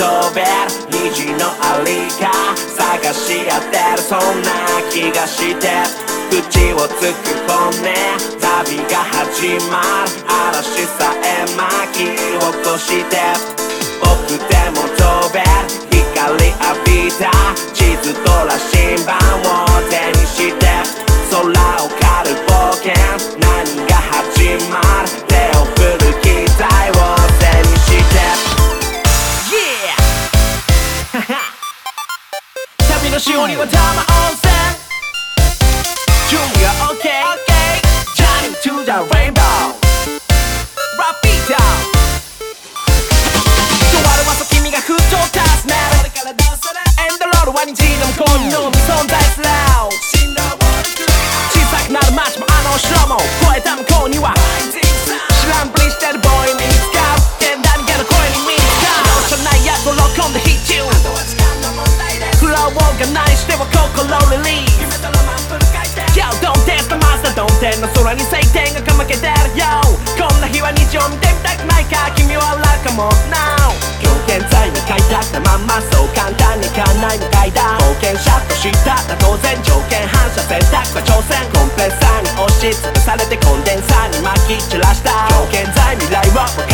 飛べる虹のありか探し当てるそんな気がして口をつく本音旅が始まる嵐さえ巻き起こして僕でも飛べる光浴びた地図と羅針盤を手にして空を狩る冒険何が始まる手を振る機体を背にして Yeah 旅のしおりは多摩温泉準備は OK Journey to the rainbow Repeat down とある朝君がふっと訪ねるエンドロールは虹の向こうにのみ存在する小さくなる街もあの城も越えた向こうには知らんぷりしてるボーイに見つかる現代にゲの声に見つかる知らないやつを録音でヒッチューフローが何しても心リリースYo, don't test the master, don't test の空に晴天がかまけてるよこんな日は日常見てみたくないか君は楽かも Now 今日現在に書いたったまんまそう簡単にいかないみたいだ冒険者としたら当然条件反射選択は挑戦コンプレッサーに押しつぶされてコンデンサーに巻き散らした今日現在未来は